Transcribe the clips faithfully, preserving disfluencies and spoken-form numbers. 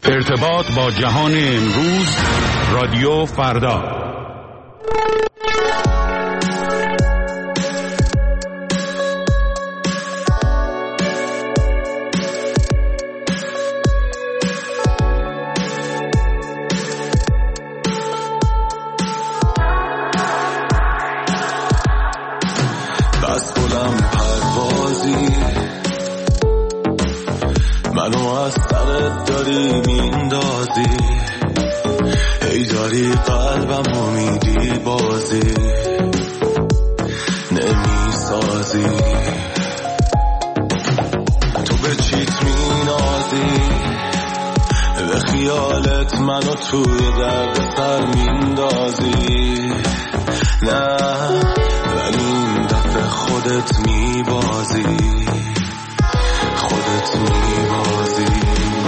ارتباط با جهان امروز، رادیو فردا. بس بلند پروازی منو از سرت داری میندازی، ای داری قلبمو میدی بازی نمیسازی، تو به چیت مینازی، به خیالت منو توی درد سر میندازی، نه ولی این دفعه خودت میبازی، خودت میبازی.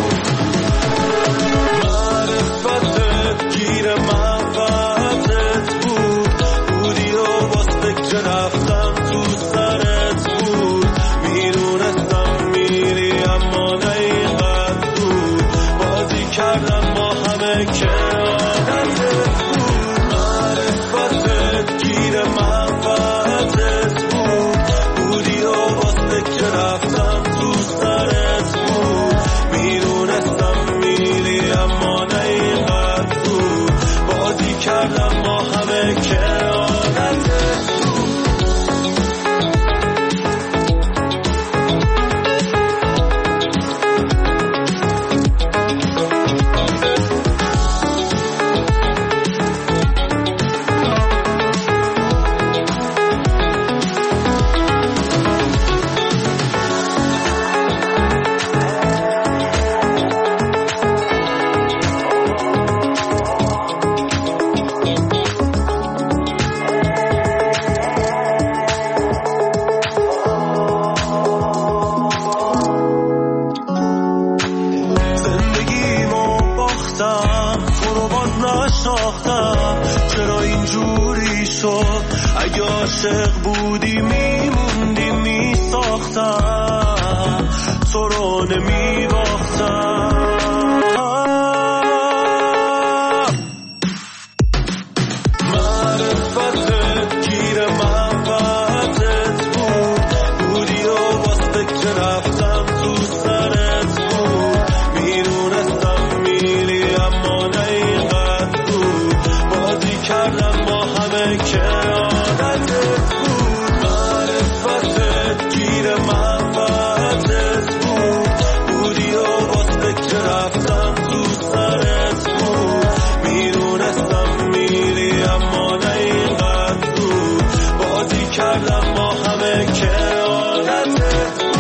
معرفتت گیر منفعتت بود، بودی و باز فکر رفتن تو سرت بود، میدونستم میری اما نیقدر بود، بازی کردم با همه که عادتت بود. معرفتت گیر منفعتت بود، بودی و باز فکر رفتن تو سرت بود، میدونستم میری اما نیقدر بود، بازی کردم با همه که عادتت بود. چرا اینجوری شد؟ اگه عاشق بودی میموندی میساختم، تو رو نمیباختم. معرفتت گیر منفعتت بود، بودی و باز فکر رفتم تو سرت بود، میدونستم میری اما نیقدر بود، بازی کردم با همه که عادتت بود. معرفتت گیر منفعتت بود، بودی و باز فکر رفتم تو سرت بود، میدونستم میری اما نیقدر بود، بازی کردم با همه که عادتت بود.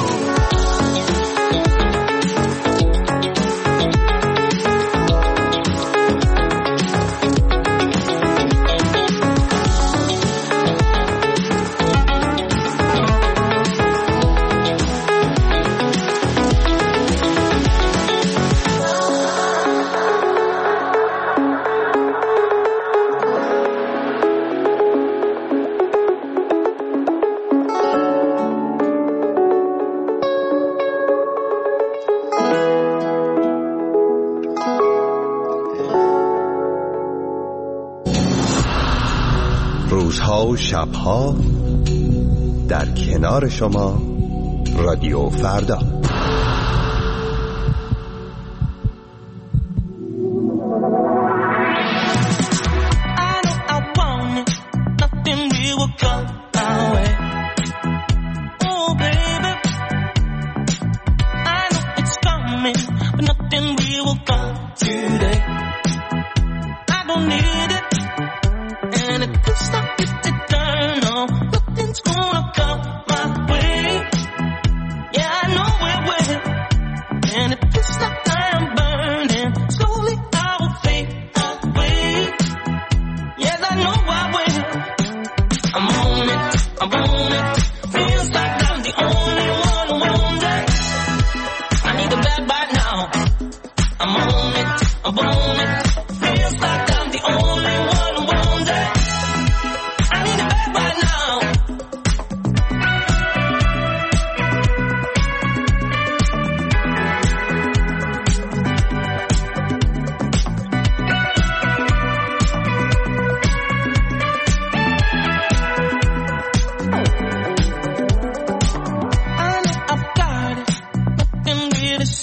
روزها و شبها در کنار شما، رادیو فردا.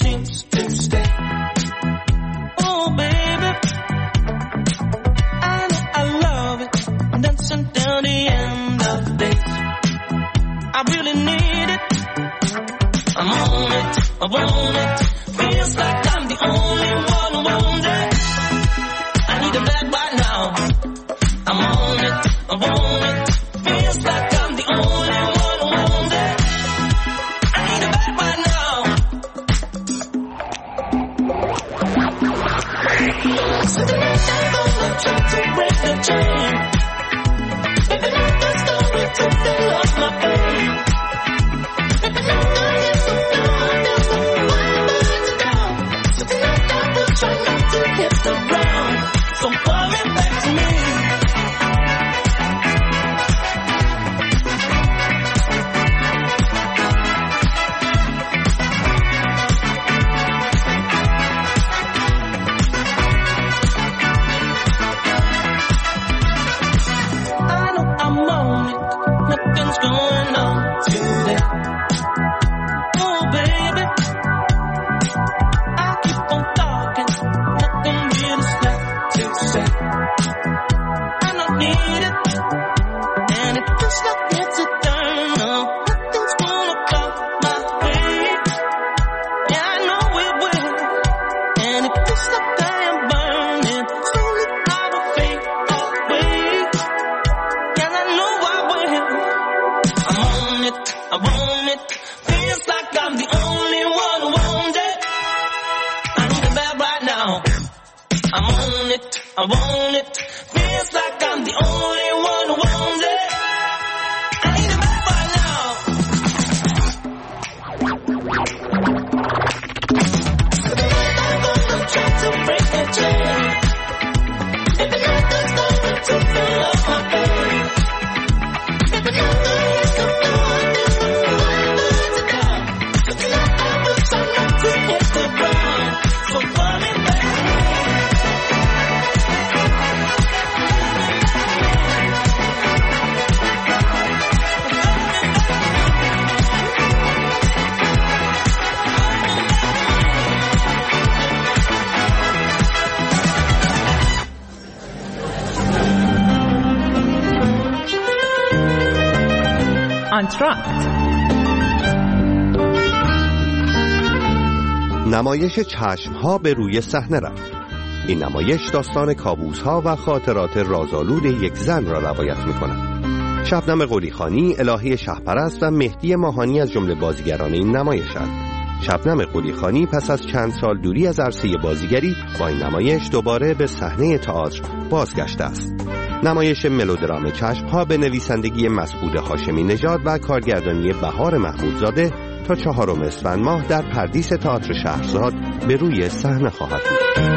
seems to stay. Oh baby, I know I love it, dancing down the end of days. I really need it, I'm on it, I want it. Feels like I'm the only one who wants it. I need it back right now, I'm on it, I want it. Feels like I'm the only one who wants it. I need it back right now. So tonight I'm gonna try to break the chain. Baby, like the story to fill up my pain. Baby, like the years of love, there's no one more to go. So tonight I will try not to hit the ground. So come it back to me. Nothing's going on today. Oh baby, I keep on talking, nothing really left to say. I don't need it, and it feels like it's a turn on. Nothing's gonna come my way. Yeah, I know it will, and it feels like I am burning. Slowly I will fade away. Yeah, I know I will. I'm on it, I want it. Feels like I'm the only one who wants it. I need it back right now. I'm on it, I want it. Feels like I'm the only one who wants it. I need it back right now. So tonight I'm gonna try to break the chain. Baby, like the story to fill up my pain. Baby, like the years of love, there's no one more to go. So tonight I will try not to hit the ground. So come it back to me. آنتراکت نمایش چشم‌ها به روی صحنه رفت. این نمایش داستان کابوس‌ها و خاطرات رازآلود یک زن را روایت می‌کند. شبنم قلیخانی، الهه شهپرست و مهدی ماهانی از جمله بازیگران این نمایش‌اند. شبنم قلیخانی پس از چند سال دوری از عرصه بازیگری با این نمایش دوباره به صحنه تئاتر بازگشته است. نمایش ملودرام چشم‌ها به نویسندگی مسعود هاشمی نژاد و کارگردانی بهار محمودزاده تا چهارم اسفند ماه در پردیس تئاتر شهرزاد به روی صحنه خواهد بود.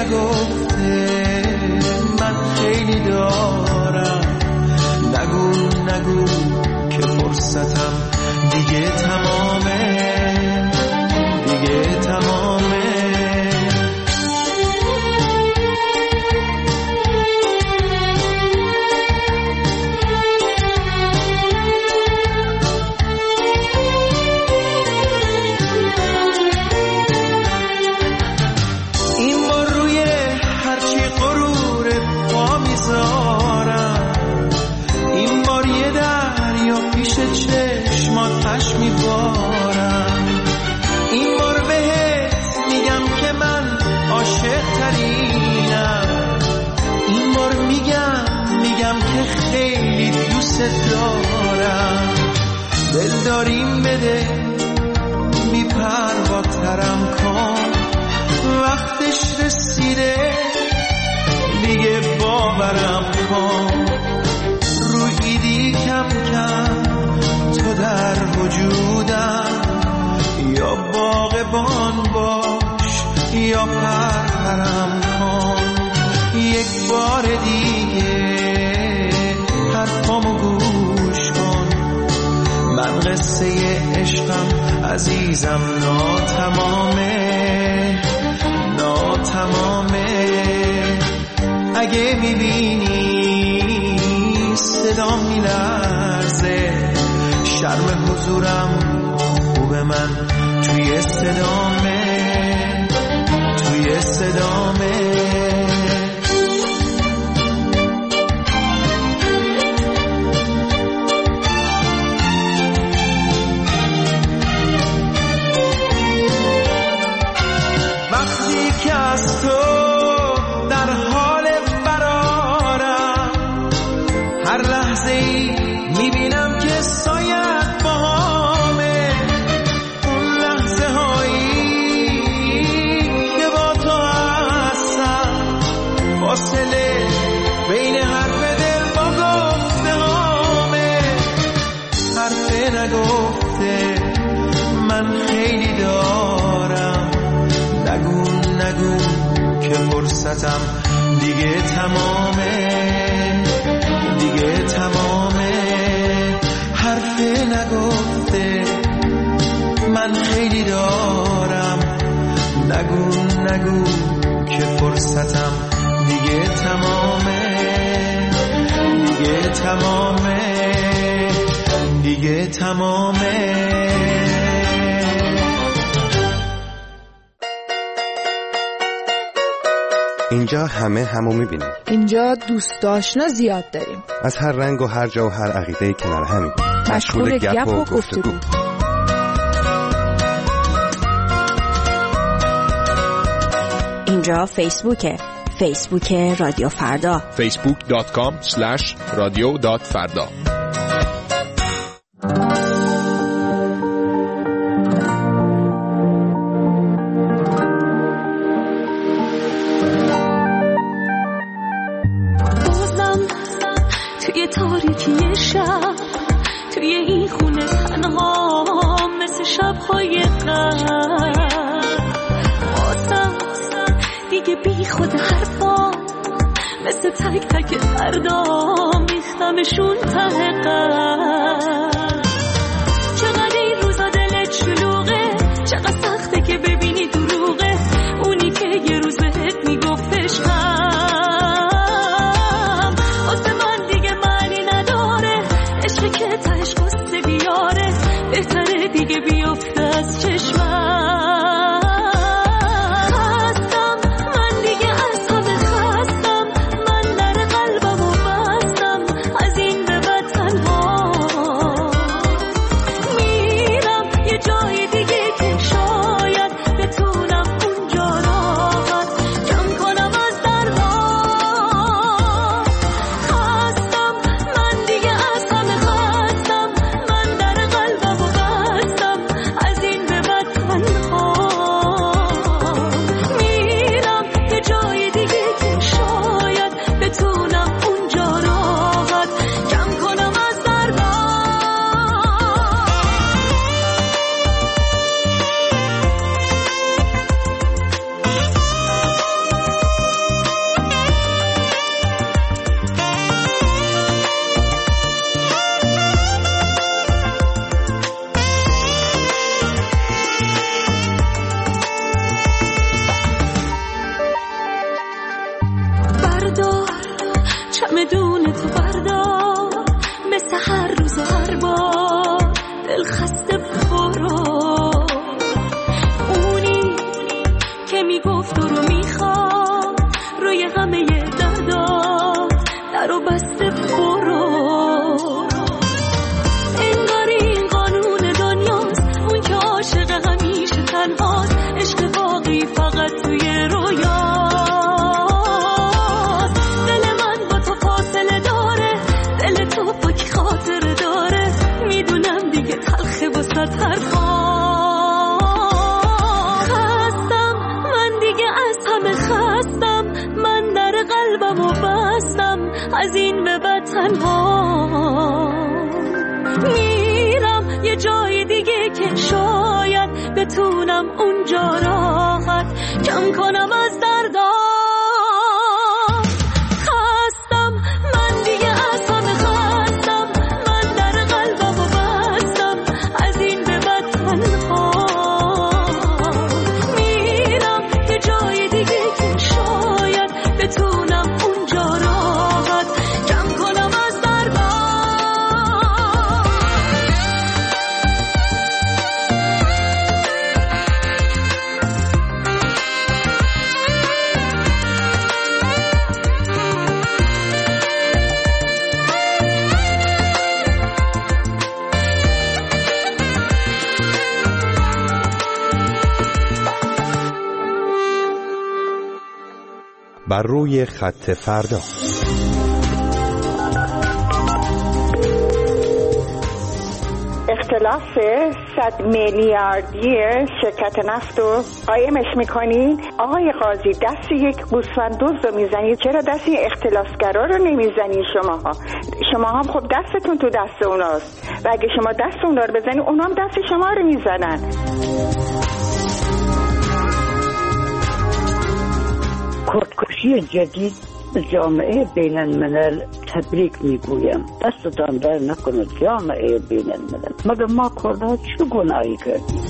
نگفته من خیلی دارم، نگو نگو که فرصتم دیگه تمامه، دیگه تمامه. چشماتش میبارم، این بار بهت میگم که من عاشق ترینم، این بار میگم میگم که خیلی دوست دارم. دل داریم بده بی‌پرواترم کن، وقتش رسیده دیگه باورم کن. روی ایدی کم کم تو در وجودم، یا باغبان باش یا پرپرم کن. یک بار دیگه حرفامو گوش کن، من قصه عشقم عزیزم ناتمامه، ناتمامه. اگه میبینی صدام میلرزه، شرم حضورم خوب من توی صدامه، توی صدامه. وقتی که از تو در حال فرارم، هر لحظه ای میبینم که سایت باهامه. اون لحظه هایی که با تو هستم، فاصله بین حرف دل با گفته هامه. حرف نگفته من خیلی دارم، نگو نگو که فرصتم دیگه تمامه، دیگه تمامه. حرف نگفته من خیلی دارم، نگو نگو که فرصتم دیگه تمامه، دیگه تمامه، دیگه تمامه. اینجا همه همو میبینیم، اینجا دوست آشنا زیاد داریم، از هر رنگ و هر جا و هر عقیده‌ای کنار همیم، مشغول گپ و گفتگو. اینجا فیسبوکه، فیسبوک رادیو فردا، فیسبوک دات کام اسلش رادیو دات فردا. تاریکی شب توی این خونه تنها مثل شب‌های قبل، واسم دیگه بی خود حرفا مثل تک تک فردا میختمشون ته قلب. چقدر این روزا دلت شلوغه، چقدر سخته که ببینی دروغه اونی که یه روز بهت میگفت عشقم. که تهش قصه بیاره، بهتره دیگه بیفته از چشمم. خستم من دیگه از همه خستم، من در قلبمو بستم، از این به بعد تنها میرم یه جای دیگه که شاید بتونم اونجا راحت کم کنم از دردام. خستم من دیگه از همه خستم، من در قلبم و بستم از این به بعد تنها. میرم یه جای دیگه که شاید بتونم اونجا راحت کم کنم از دردام. بر روی خط فردا. اختلاف صد میلیاردی شرکت نفت رو قایمش میکنین. آقای قاضی دست یک گوسفند دزد رو میزنید، چرا دست این اختلاسگرا رو نمیزنید؟ شماها شما هم خب دستتون تو دست اوناست و اگه شما دست اونا رو بزنید اونا هم دست شما رو میزنن. کردکشی جدید جامعه بین الملل تبریک میگویم. دستتان در نکنه جامعه بین الملل. مگر ما کردها چه گناهی کردیم؟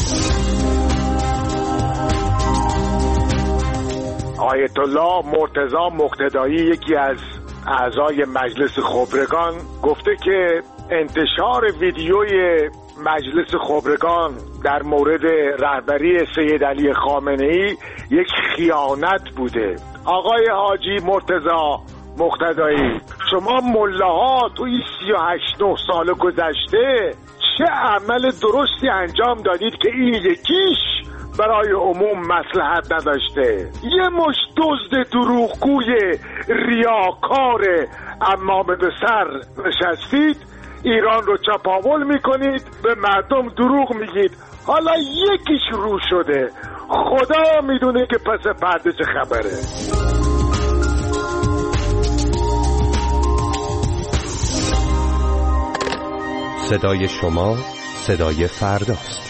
آیت الله مرتضی مقتدایی یکی از اعضای مجلس خبرگان گفته که انتشار ویدیوی مجلس خبرگان در مورد رهبری سید علی خامنه‌ای یک خیانت بوده. آقای حاجی مرتضی مقتدایی، شما ملاها توی سی و هشت نه سال گذشته چه عمل درستی انجام دادید که این یکیش برای عموم مصلحت نداشته؟ یه مش دزد دروغگوی ریاکار عمامه به سر نشستید، ایران رو چپاول میکنید، به مردم دروغ میگید. حالا یکیش رو شده، خدا میدونه که پس پرده چه خبره. صدای شما صدای فرداست.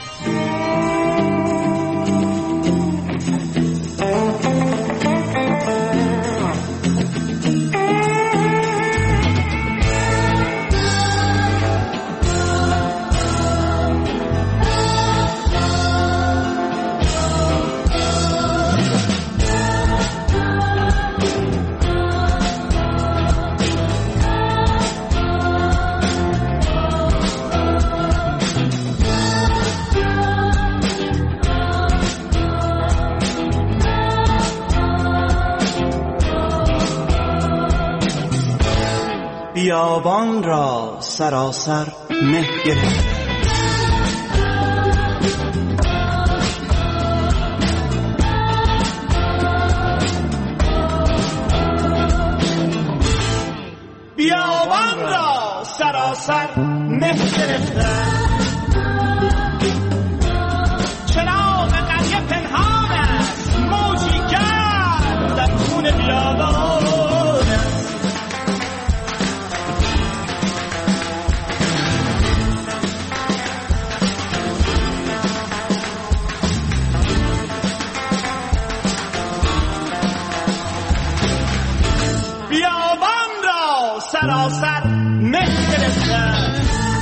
بیابان را سراسر مه گرفت، بیابان را سراسر مه گرفت. چراغ قریه پنهان است، موجی گرد در خون بیابان. سراسر مه گرفتن.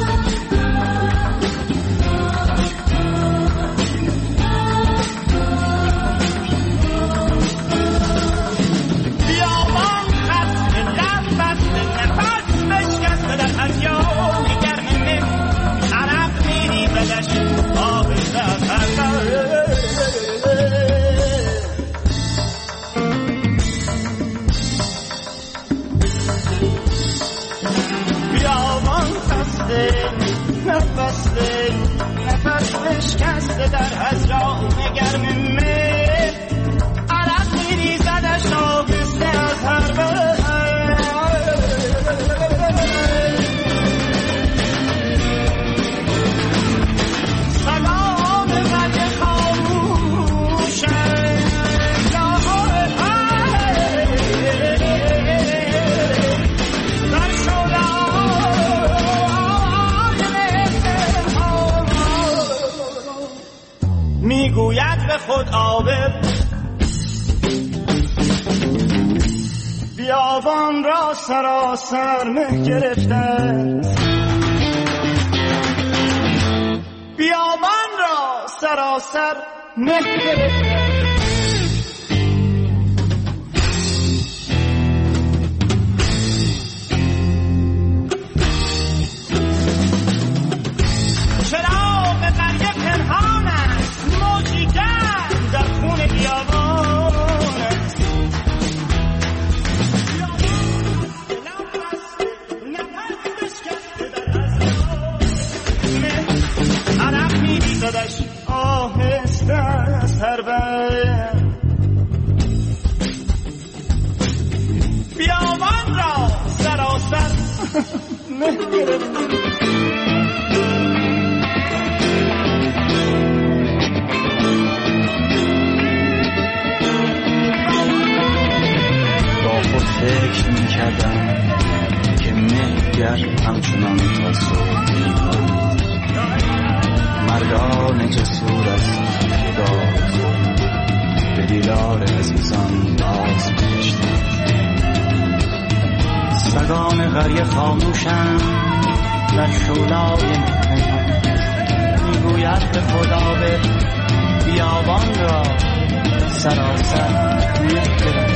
بیابان خط لب بسته، نفس بشکسته در هریان گرم مه، عرق میریزدش آب زفر. نفس نفس بشکسته در هجران گرم مه، عرق میریزدش آبسته از هر بر. سلام رگ خاموش در شلال خود عابر بیابان را سراسر مه گرفته بیابان را سراسر مه گرفته چراغ قریه پنهان است موجی گرم در خون بیابان است عرق می بیزدش آهسته از هر بر بیابان را سراسر مه گرفت فکر میکردم که مهگر همچنان تا صبح می‌خواهد مردان جسور از خدا به دیدار عزیزان باز گشتم سگان قریه خاموشند در شولای مهمان میگوید به خدا به بیابان را سراسر مهگر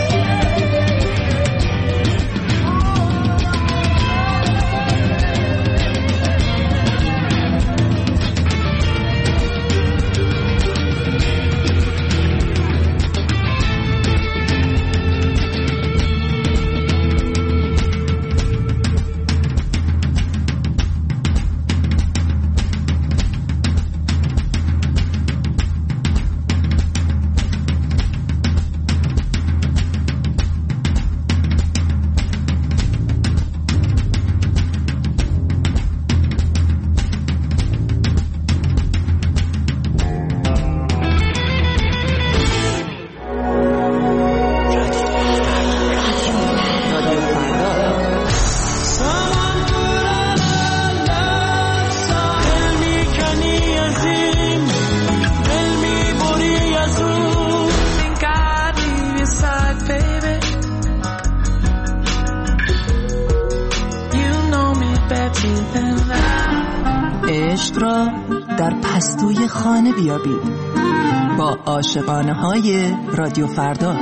بیابید با عاشقانه های رادیو فردا.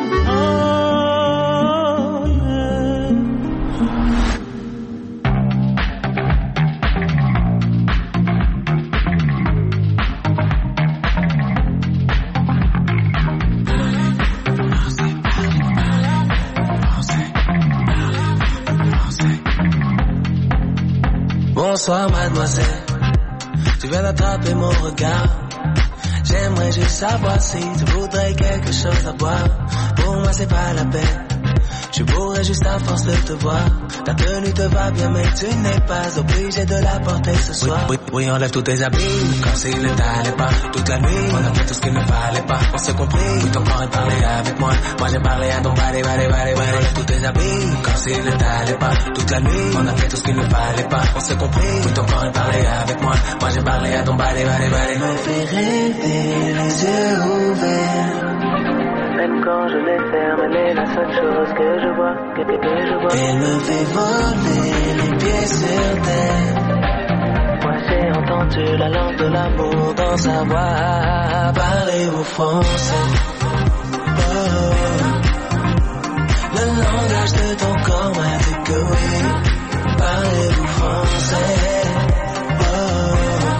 Bonsoir mademoiselle, tu viens d'attraper mon regard. J'aimerais juste savoir si tu voudrais quelque chose à boire. Pour moi c'est pas la peine, je bourrais juste à force de te voir. Ta tenue te va bien mais tu n'es pas obligé de la porter ce soir. Oui, oui, oui enlève tous tes habits, comme s'il ne t'allait pas. Toute la nuit, on a fait tout ce qu'il ne fallait pas. On s'est compris, oui ton corps est parlé avec moi. Moi j'ai parlé à ton body, body, body, body. Enlève tous tes habits, comme s'il ne t'allait pas. Toute la nuit, on a fait tout ce qu'il ne fallait pas. On s'est compris, oui ton corps est parlé avec moi. Moi j'ai parlé à ton body, body, body. Me fait rêver les yeux ouverts. Même quand je les ferme, elle est la seule chose que je vois, que, que, que je vois. Elle me fait voler les pieds sur terre. Moi j'ai entendu la langue de l'amour dans sa voix. Parlez-vous français? Oh. Le langage de ton corps m'a dit que oui. Parlez-vous français? Oh.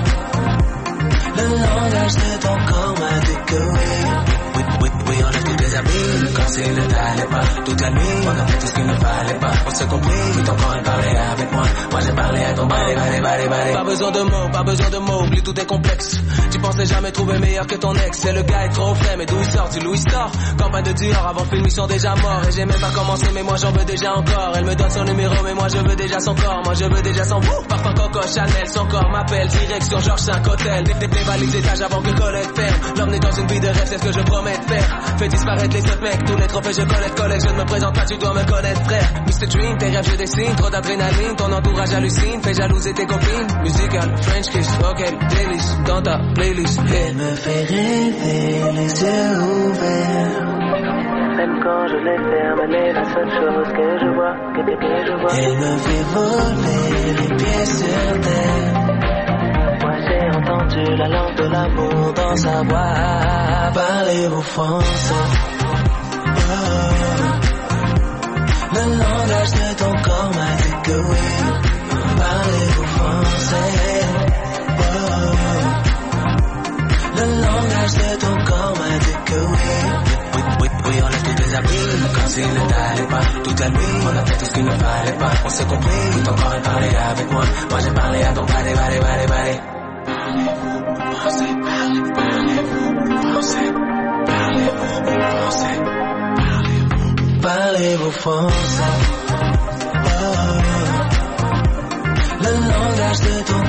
Le langage de ton corps m'a dit que oui. Oui, oui, oui, on a tous des habits, comme s'il ne t'allait pas. Toute la nuit, on a fait tout ce qu'il ne fallait pas. On s'est compris, oui, ton corps est parlé avec moi. Moi j'ai parlé à ton body, body, body, body. Pas besoin de mots, pas besoin de mots, oublie tous tes complexes. Tu pensais jamais trouver meilleur que ton ex. C'est le gars est trop frais, mais d'où il sort? Du Louis Store. Campagne de Dior, avant le film ils sont déjà morts. Et j'ai même pas commencé, mais moi j'en veux déjà encore. Elle me donne son numéro, mais moi je veux déjà son corps. Moi je veux déjà son bout. Parfum Coco Chanel, son corps m'appelle. Direction Georges cinq Hôtel. Des, des, des valises étages avant que Colette ferme. L'homme n'est dans une vie de rêve, c'est ce que je promets de faire. Fais disparaître les autres mecs, tous les trophées je collecte, collègue. Je ne me présente pas, tu dois me connaître frère. mister Dream, tes rêves je dessine, trop d'adrénaline. Ton entourage hallucine. piscine, fais jalouser tes copines. Musical, French kiss, ok, playlist, dans ta playlist. Elle me fait rêver, les yeux ouverts. Même quand je les ferme, elle est la seule chose que je vois, que, que, que je vois. Elle me fait voler les pieds sur terre. Moi j'ai entendu la langue de l'amour dans sa voix. Parlez-vous français? Oh. Le langage de ton corps m'a dit que oui. Parlez-vous français? Oh. Le langage de ton corps m'a dit que oui. Oui, oui, oui, on a tous des amis. Comme s'il ne t'allait pas toute la nuit. On a fait tout ce qu'il ne fallait pas. On s'est compris, ton corps est parlé avec moi. Moi j'ai parlé à ton body, body, body, body. Parlez-vous français? Parlez, parlez-vous français? Parlez-vous français? Parlez-vous, parlez-vous français? Oh. Le langage de ton